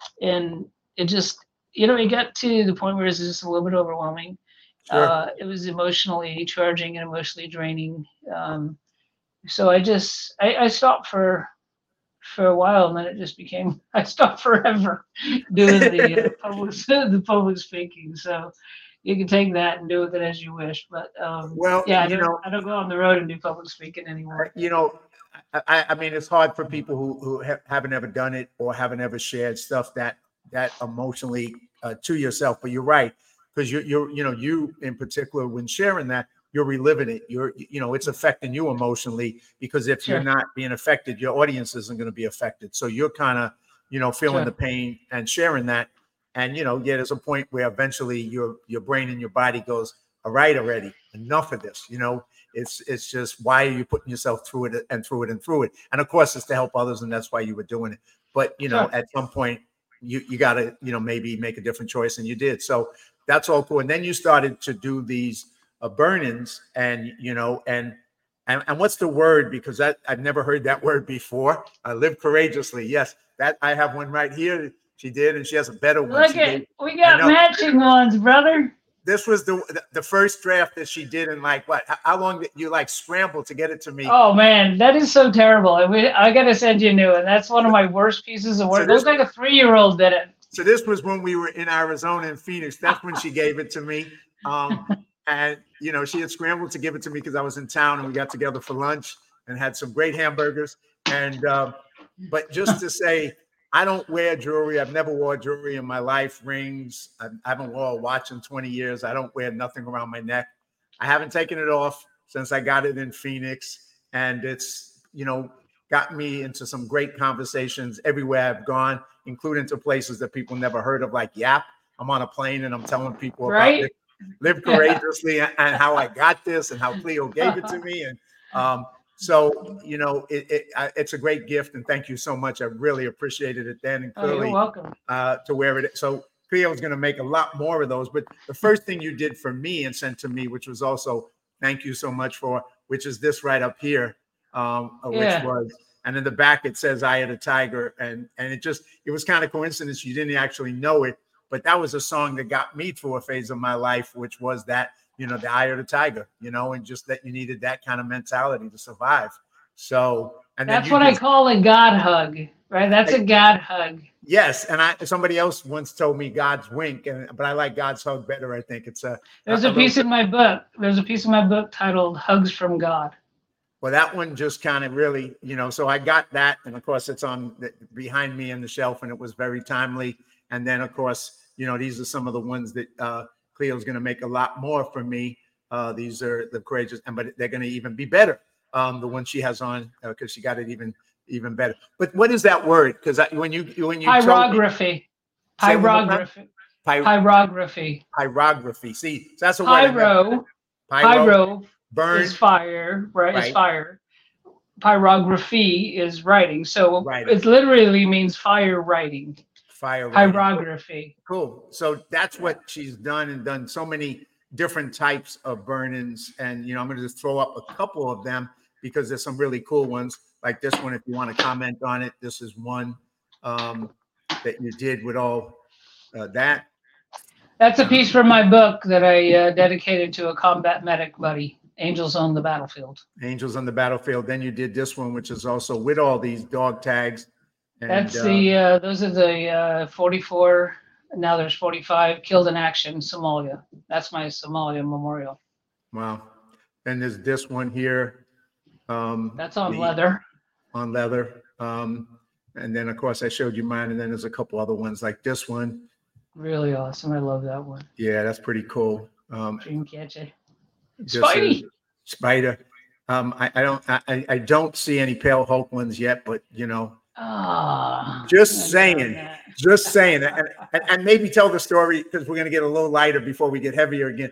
and it just, you know, it got to the point where it was just a little bit overwhelming.
Sure.
Uh, it was emotionally charging and emotionally draining. Um, so I just, I, I stopped for for a while, and then it just became, I stopped forever doing the uh, public the public speaking. So you can take that and do with it as you wish. But um,
Well,
yeah, I
you
don't
know,
I don't go on the road and do public speaking anymore.
you know, I, I mean, it's hard for people who who ha- haven't ever done it or haven't ever shared stuff that that emotionally uh, to yourself. But you're right, because you're you're you know you in particular, when sharing that, you're reliving it. You're you know it's affecting you emotionally, because if
Sure.
you're not being affected, your audience isn't going to be affected. So you're kind of you know feeling
Sure.
the pain and sharing that. And you know, yeah, there's a point where eventually your your brain and your body goes, all right, already, enough of this. You know, it's it's just, why are you putting yourself through it and through it and through it? And of course, it's to help others, and that's why you were doing it. But you know,
Sure.
at some point, you you got to you know maybe make a different choice, and you did. So that's all cool. And then you started to do these uh, burn-ins, and you know, and and and what's the word? Because that I've never heard that word before. I live courageously. Yes, that I have one right here. She did, and she has a better one.
Look
She
at,
gave,
we
I
got
know.
matching ones, brother.
This was the the first draft that she did in like what? How long did you like scramble to get it to me?
Oh man, that is so terrible. I, we, I gotta send you a new one. That's one of my worst pieces of work.
So
It
this-
looks like a three-year-old did it.
So this was when we were in Arizona and Phoenix. That's when she gave it to me. Um, and you know, she had scrambled to give it to me because I was in town, and we got together for lunch and had some great hamburgers. And uh, but just to say, I don't wear jewelry. I've never wore jewelry in my life. Rings. I, I haven't wore a watch in twenty years. I don't wear nothing around my neck. I haven't taken it off since I got it in Phoenix, and it's you know got me into some great conversations everywhere I've gone, including to places that people never heard of, like Yap. I'm on a plane and I'm telling people
Right?
about Live, live Courageously and, and how I got this and how Cleo gave it to me. And um, so, you know, it, it, I, it's a great gift. And thank you so much. I really appreciated it then. And
Oh, you're
clearly
welcome.
uh, to wear it. So Cleo's going to make a lot more of those. But the first thing you did for me and sent to me, which was also thank you so much for, which is this right up here. Um, which
Yeah.
was, and in the back it says "Eye of the Tiger," and and it just it was kind of coincidence. You didn't actually know it, but that was a song that got me through a phase of my life, which was that you know the eye of the tiger, you know, and just that you needed that kind of mentality to survive. So, and then
That's
you
what
just,
I call a God hug, right? That's a God hug.
yes, and I somebody else once told me God's wink, and but I like God's hug better. I think it's a
There's
a,
a
a
piece
little,
in my book. There's a piece in my book titled "Hugs from God."
well, that one just kind of really, you know, so I got that. And of course, it's on the, behind me on the shelf, and it was very timely. And then, of course, you know, these are some of the ones that uh, Cleo's going to make a lot more for me. Uh, these are the courageous, and but they're going to even be better. Um, the one she has on because uh, she got it even even better. But what is that word? Because when you when you
pyrography, pyrography,
Py-
pyrography,
pyrography. See, so that's a
pyro,
word.
Pyro, pyro
burn,
is fire, right?
right?
Is fire. Pyrography is writing, so
writing.
It literally means fire writing.
Fire writing.
Pyrography.
Cool. So that's what she's done, and done so many different types of burn-ins. And you know, I'm going to just throw up a couple of them because there's some really cool ones like this one. If you want to comment on it, this is one um, that you did with all uh, that.
That's a piece from my book that I uh, dedicated to a combat medic buddy. Angels on the Battlefield.
Angels on the Battlefield. Then you did this one, which is also with all these dog tags.
And, That's the, uh, uh, those are the uh, forty-four, now there's forty-five, killed in action, Somalia. That's my Somalia memorial.
Wow. And there's this one here. Um,
That's on
the,
leather.
On leather. Um, and then, of course, I showed you mine. And then there's a couple other ones like this one.
Really awesome. I love that one.
Yeah, that's pretty cool. Um,
Dreamcatcher.
Spidey. Spider. Um, I, I don't I, I don't see any Pale Hulk ones yet, but you know,
oh,
just saying, just saying, and, and, and maybe tell the story because we're gonna get a little lighter before we get heavier again.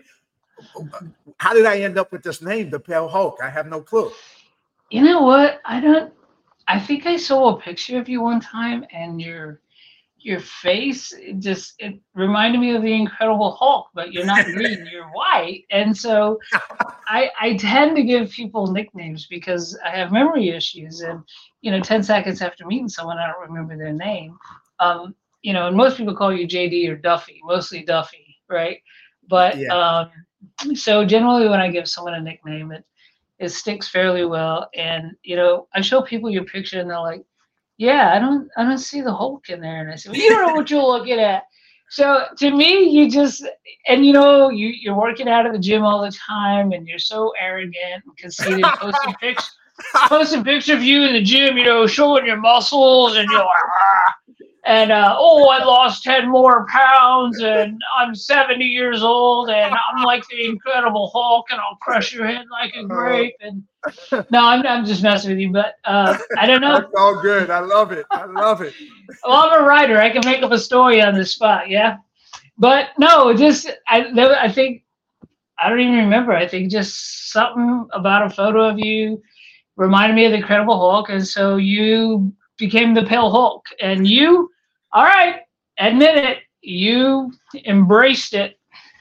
How did I end up with this name, the Pale Hulk? I have no clue.
You know what? I don't. I think I saw a picture of you one time, and your your face it just it reminded me of the Incredible Hulk, but you're not green, you're white. And so I I tend to give people nicknames because I have memory issues, and you know, ten seconds after meeting someone, I don't remember their name. Um, you know, and most people call you J D or Duffy, mostly Duffy, right? But yeah. um, so generally when I give someone a nickname, it it sticks fairly well. And you know, I show people your picture and they're like, yeah, I don't, I don't see the Hulk in there. And I said, well, you don't know what you're looking at. So to me, you just, and you know, you, you're working out at the gym all the time and you're so arrogant and conceited, posting pictures, posting picture of you in the gym, you know, showing your muscles and you're like, ah. And, uh, oh, I lost ten more pounds and I'm seventy years old and I'm like the Incredible Hulk and I'll crush your head like a grape. And no, I'm, I'm just messing with you, but uh, I don't know.
That's all good. I love it. I love it.
Well, I'm a writer. I can make up a story on the spot. Yeah. But no, just, I, I think, I don't even remember. I think just something about a photo of you reminded me of the Incredible Hulk. And so you became the Pale Hulk and you, all right, admit it, you embraced it.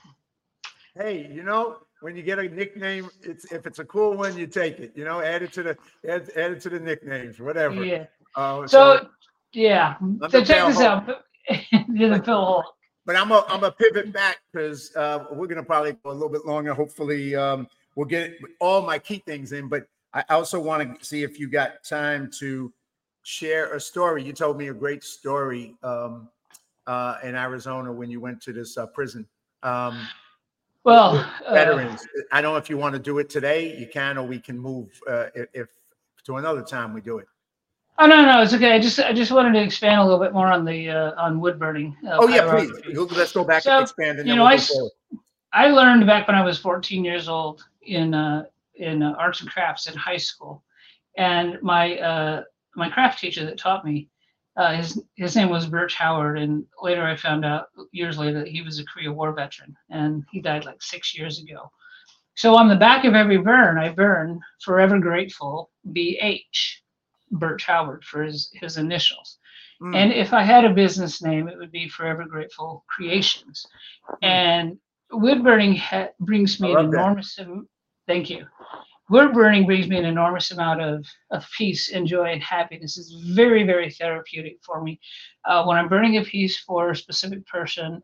Hey, you know, when you get a nickname, it's if it's a cool one, you take it. You know, add it to the add, add it to the nicknames, whatever.
Yeah.
Uh,
so, so yeah. So check this
Hulk.
out. You're the Pale Hulk.
But I'm a I'm a pivot back because uh, we're gonna probably go a little bit longer. Hopefully, um, we'll get all my key things in. But I also want to see if you got time to share a story. You told me a great story um, uh, in Arizona when you went to this uh, prison. Um,
well,
veterans.
Uh,
I don't know if you want to do it today. You can, or we can move uh, if, if to another time we do it.
Oh no, no, it's okay. I just I just wanted to expand a little bit more on the uh, on wood burning. Uh,
oh yeah, please. Let's go back so, and expand. And
you
then
know,
we'll
I
go
I learned back when I was fourteen years old in uh, in uh, arts and crafts in high school, and my uh, my craft teacher that taught me, uh, his his name was Birch Howard, and later I found out years later that he was a Korea War veteran, and he died like six years ago. So on the back of every burn, I burn Forever Grateful B H, Birch Howard for his his initials. Mm. And if I had a business name, it would be Forever Grateful Creations. Mm. And wood burning ha- brings me an enormous. Am- thank you. Wood burning brings me an enormous amount of, of peace and joy and happiness. It's very, very therapeutic for me. Uh, when I'm burning a piece for a specific person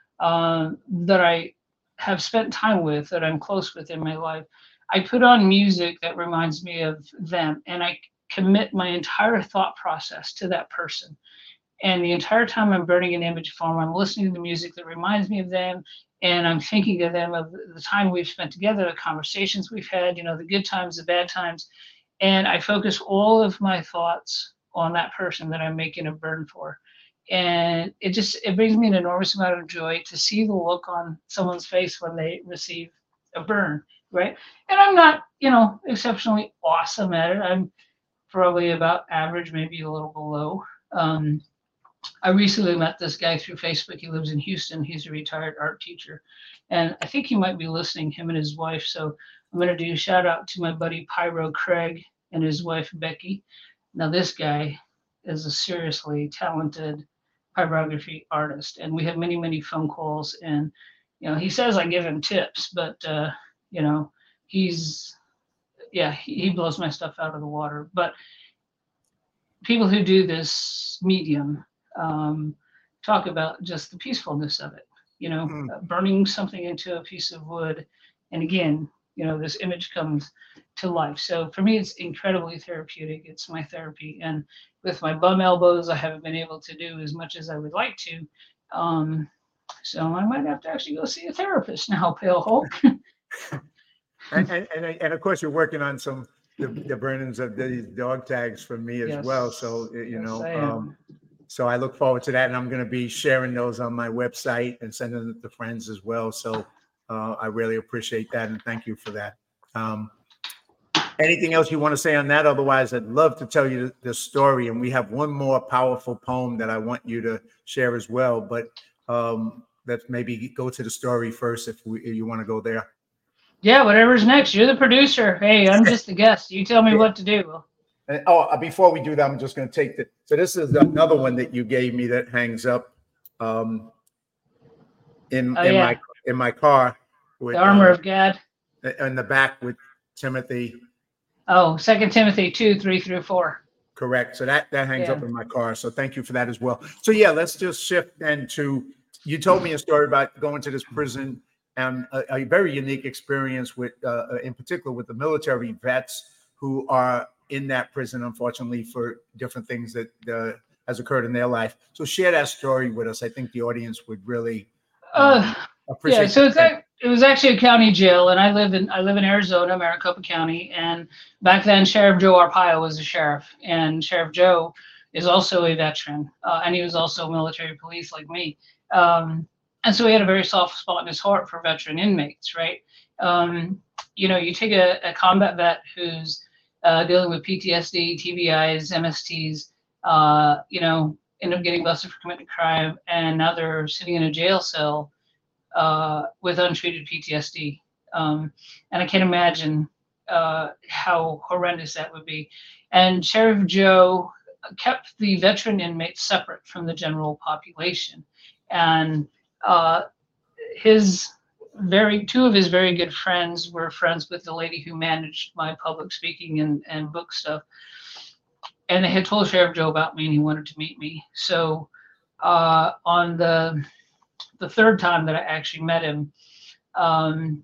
uh, that I have spent time with, that I'm close with in my life, I put on music that reminds me of them, and I commit my entire thought process to that person. And the entire time I'm burning an image for them, I'm listening to the music that reminds me of them. And I'm thinking of them, of the time we've spent together, the conversations we've had, you know, the good times, the bad times. And I focus all of my thoughts on that person that I'm making a burn for. And it just, it brings me an enormous amount of joy to see the look on someone's face when they receive a burn, right? And I'm not, you know, exceptionally awesome at it. I'm probably about average, maybe a little below. Um, I recently met this guy through Facebook. He lives in Houston. He's a retired art teacher. And I think he might be listening, him and his wife. So I'm going to do a shout out to my buddy Pyro Craig and his wife Becky. Now, this guy is a seriously talented pyrography artist. And we have many, many phone calls. And, you know, he says I give him tips, but, uh, you know, he's, yeah, he, he blows my stuff out of the water. But people who do this medium, um, talk about just the peacefulness of it, you know, mm. uh, burning something into a piece of wood. And again, you know, this image comes to life. So for me, it's incredibly therapeutic. It's my therapy. And with my bum elbows, I haven't been able to do as much as I would like to. Um, so I might have to actually go see a therapist now, Pale Hulk.
and, and, and, and of course, you're working on some the, the burnings of these dog tags for me as yes. well. So, you yes, know, um, so I look forward to that. And I'm going to be sharing those on my website and sending them to friends as well. So uh, I really appreciate that. And thank you for that. Um, anything else you want to say on that? Otherwise, I'd love to tell you the story. And we have one more powerful poem that I want you to share as well. But um, let's maybe go to the story first if, we, if you want to go there.
Yeah, whatever's next. You're the producer. Hey, I'm just the guest. You tell me what to do.
And, oh, before we do that, I'm just going to take the. So this is another one that you gave me that hangs up um, in
oh,
in
yeah.
my in my car. With,
the armor
uh,
of God.
In the back with Timothy.
Oh, Second Timothy two, three through four.
Correct. So that that hangs
yeah.
up in my car. So thank you for that as well. So yeah, let's just shift then to. You told me a story about going to this prison. And a, a very unique experience with, uh, in particular, with the military vets who are in that prison, unfortunately, for different things that uh, has occurred in their life. So share that story with us. I think the audience would really um,
uh,
appreciate.
Yeah, so it's a, it was actually a county jail, and I live in I live in Arizona, Maricopa County, and back then Sheriff Joe Arpaio was the sheriff, and Sheriff Joe is also a veteran, uh, and he was also military police like me. Um, And so he had a very soft spot in his heart for veteran inmates, right? Um, you know, you take a, a combat vet who's uh, dealing with P T S D, T B Is, M S Ts, uh, you know, end up getting busted for committing a crime, and now they're sitting in a jail cell uh, with untreated P T S D. Um, and I can't imagine uh, how horrendous that would be. And Sheriff Joe kept the veteran inmates separate from the general population. And Uh, his very two of his very good friends were friends with the lady who managed my public speaking and, and book stuff. And they had told Sheriff Joe about me and he wanted to meet me. So uh, on the the third time that I actually met him, um,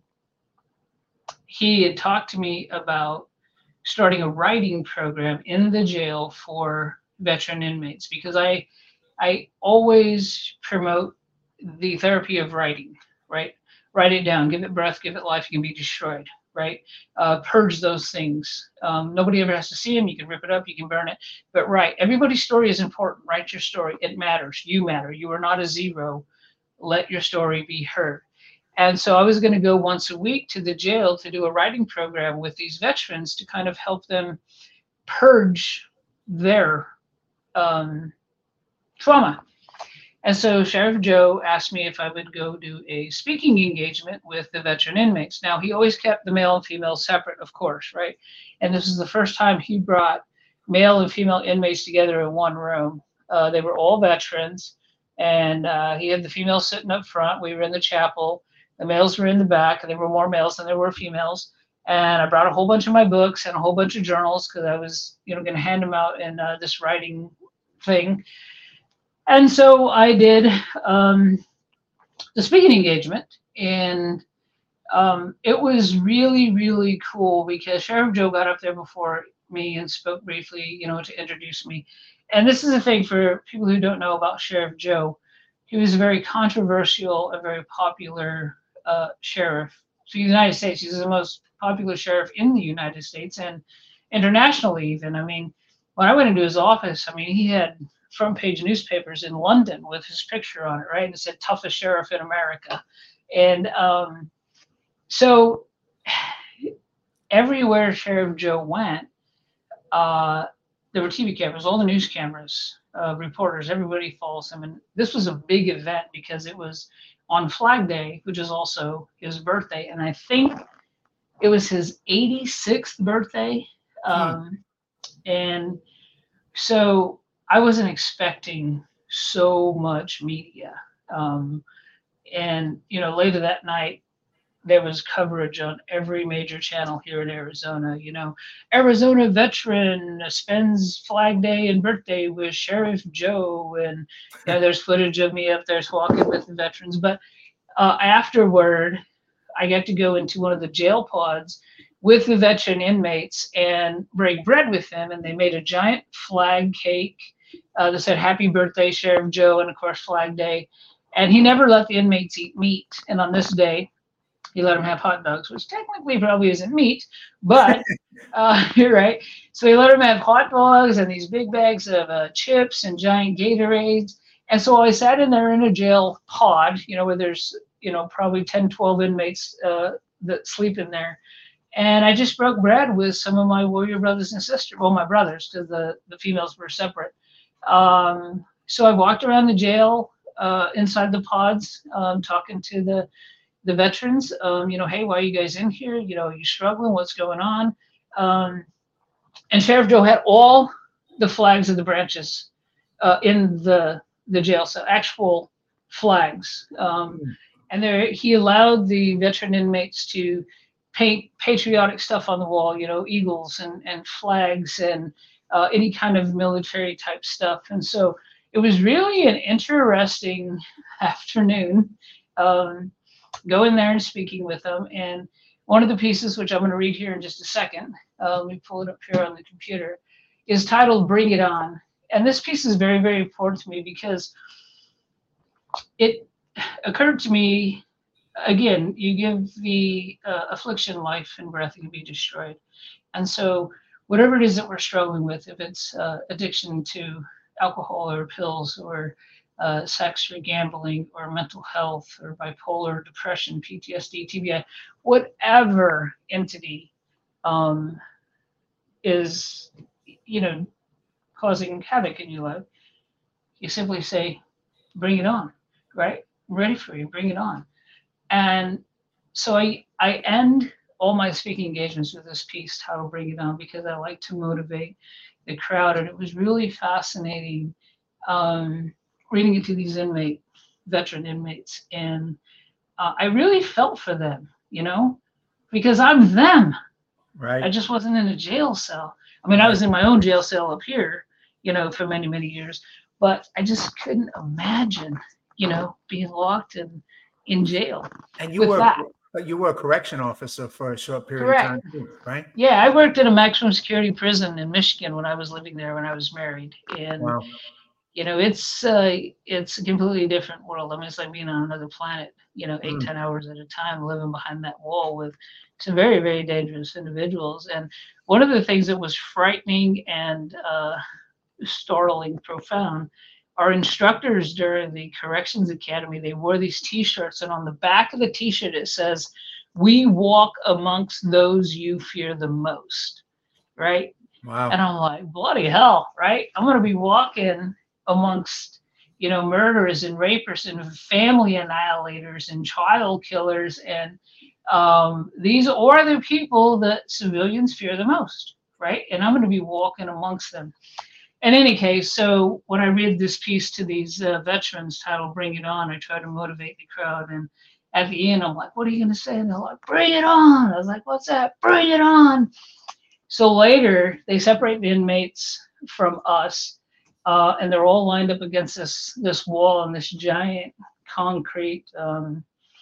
he had talked to me about starting a writing program in the jail for veteran inmates, because I I always promote the therapy of writing, right? Write it down, give it breath, give it life, you can be destroyed, right? Uh, purge those things. Um, nobody ever has to see them. You can rip it up, you can burn it, but write. Everybody's story is important. Write your story. It matters. You matter. You are not a zero. Let your story be heard. And so I was going to go once a week to the jail to do a writing program with these veterans to kind of help them purge their um, trauma. And so Sheriff Joe asked me if I would go do a speaking engagement with the veteran inmates. Now, he always kept the male and female separate, of course, right? And this is the first time he brought male and female inmates together in one room. Uh, they were all veterans, and uh, he had the females sitting up front. We were in the chapel. The males were in the back, and there were more males than there were females. And I brought a whole bunch of my books and a whole bunch of journals because I was, you know, going to hand them out in uh, this writing thing. And so I did um, the speaking engagement, and um, it was really, really cool because Sheriff Joe got up there before me and spoke briefly, you know, to introduce me. And this is the thing for people who don't know about Sheriff Joe. He was a very controversial, a very popular uh, sheriff for the United States. He's the most popular sheriff in the United States and internationally even. I mean, when I went into his office, I mean, he had front page newspapers in London with his picture on it, right? And it said toughest sheriff in America. And um, so everywhere Sheriff Joe went, uh, there were T V cameras, all the news cameras, uh, reporters, everybody follows him. And this was a big event because it was on Flag Day, which is also his birthday. And I think it was his eighty-sixth birthday. Um, hmm. And so I wasn't expecting so much media. Um, and, you know, later that night, there was coverage on every major channel here in Arizona. You know, Arizona veteran spends Flag Day and birthday with Sheriff Joe. And, you know, there's footage of me up there walking with the veterans. But uh, afterward, I got to go into one of the jail pods with the veteran inmates and break bread with them. And they made a giant flag cake uh, that said, "Happy birthday, Sheriff Joe," and of course, Flag Day. And he never let the inmates eat meat. And on this day, he let them have hot dogs, which technically probably isn't meat, but uh, you're right. So he let them have hot dogs and these big bags of uh, chips and giant Gatorades. And so I sat in there in a jail pod, you know, where there's, you know, probably ten, twelve inmates uh, that sleep in there. And I just broke bread with some of my warrior brothers and sisters. Well, my brothers, because the, the females were separate. Um, so I walked around the jail uh, inside the pods, um, talking to the the veterans, um, you know, "Hey, why are you guys in here? You know, are you struggling? What's going on?" Um, and Sheriff Joe had all the flags of the branches uh, in the the jail cell, actual flags. Um, mm. And there, he allowed the veteran inmates to paint patriotic stuff on the wall, you know, eagles and, and flags and uh, any kind of military type stuff. And so it was really an interesting afternoon. Um, going there and speaking with them. And one of the pieces, which I'm going to read here in just a second, uh, let me pull it up here on the computer, is titled "Bring It On." And this piece is very, very important to me because it occurred to me, again, you give the uh, affliction life and breath, it can be destroyed. And so whatever it is that we're struggling with, if it's uh, addiction to alcohol or pills or Uh, sex or gambling or mental health or bipolar depression, P T S D, T B I, whatever entity um, is, you know, causing havoc in your life, you simply say, "Bring it on," right? "I'm ready for you, bring it on." And so I, I end all my speaking engagements with this piece titled "Bring It On" because I like to motivate the crowd. And it was really fascinating um, reading it to these inmate, veteran inmates. And uh, I really felt for them, you know, because I'm them.
Right.
I just wasn't in a jail cell. I mean, right. I was in my own jail cell up here, you know, for many, many years, but I just couldn't imagine, you know, being locked in, in jail.
And you were, that. you were a correction officer for a short period
Correct.
of time too, right?
Yeah, I worked at a maximum security prison in Michigan when I was living there, when I was married. And
wow.
You know, it's uh, it's a completely different world. I mean, it's like being on another planet, you know, eight, mm. ten hours at a time, living behind that wall with some very, very dangerous individuals. And one of the things that was frightening and uh, startling, profound, our instructors during the Corrections Academy, they wore these T-shirts, and on the back of the T-shirt it says, "We walk amongst those you fear the most," right?
Wow.
And I'm like, bloody hell, right? I'm going to be walking amongst, you know, murderers and rapists and family annihilators and child killers. And um, these are the people that civilians fear the most, right? And I'm going to be walking amongst them. In any case, so when I read this piece to these uh, veterans titled "Bring It On," I try to motivate the crowd. And at the end, I'm like, "What are you going to say?" And they're like, "Bring it on." I was like, "What's that?" "Bring it on." So later, they separate the inmates from us. Uh, and they're all lined up against this this wall in this giant concrete um,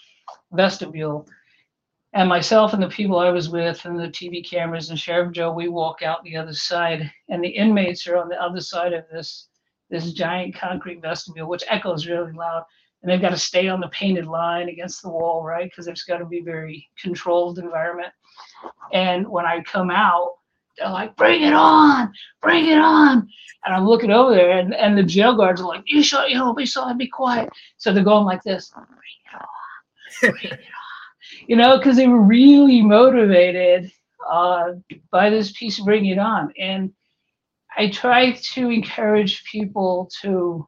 vestibule. And myself and the people I was with and the T V cameras and Sheriff Joe, we walk out the other side. And the inmates are on the other side of this, this giant concrete vestibule, which echoes really loud. And they've got to stay on the painted line against the wall, right? Because it's got to be a very controlled environment. And when I come out, they're like, "Bring it on, bring it on." And I'm looking over there, and, and the jail guards are like, "You shut your hole, be silent, be quiet." So they're going like this, "Bring it on, bring it on." you know, because they were really motivated uh, by this piece, Bring It On. And I try to encourage people to,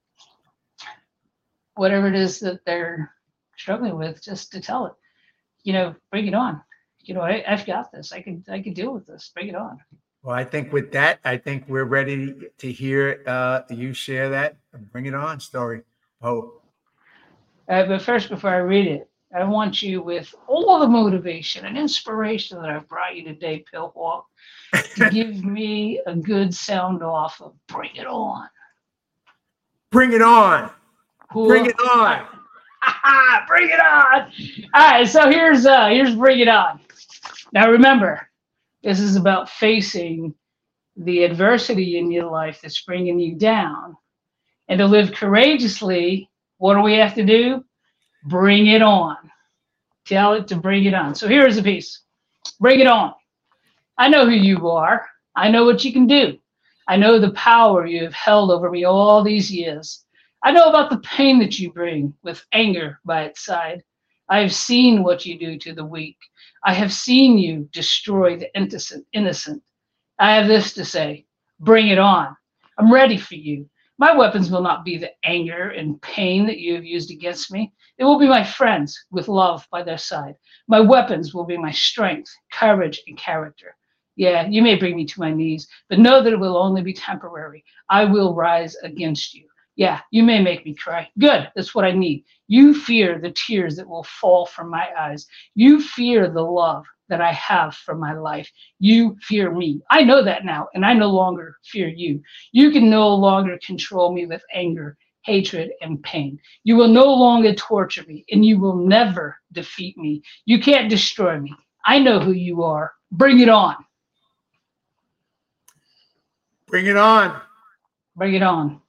whatever it is that they're struggling with, just to tell it, you know, bring it on. You know, I, I've got this. I can, I can deal with this. Bring it on.
Well, I think with that, I think we're ready to hear uh, you share that Bring It On story. Oh,
uh, but first, before I read it, I want you, with all the motivation and inspiration that I've brought you today, Pillhawk, to give me a good sound off of Bring It On.
Bring it on.
Cool.
Bring it on.
Bring it on. All right, so here's uh here's Bring It On. Now remember, this is about facing the adversity in your life that's bringing you down. And to live courageously, what do we have to do? Bring it on. Tell it to bring it on. So here's the piece. Bring it on. I know who you are. I know what you can do. I know the power you have held over me all these years. I know about the pain that you bring with anger by its side. I have seen what you do to the weak. I have seen you destroy the innocent. innocent. I have this to say. Bring it on. I'm ready for you. My weapons will not be the anger and pain that you have used against me. It will be my friends with love by their side. My weapons will be my strength, courage, and character. Yeah, you may bring me to my knees, but know that it will only be temporary. I will rise against you. Yeah, you may make me cry. Good, that's what I need. You fear the tears that will fall from my eyes. You fear the love that I have for my life. You fear me. I know that now, and I no longer fear you. You can no longer control me with anger, hatred, and pain. You will no longer torture me, and you will never defeat me. You can't destroy me. I know who you are. Bring it on.
Bring it on.
Bring it on.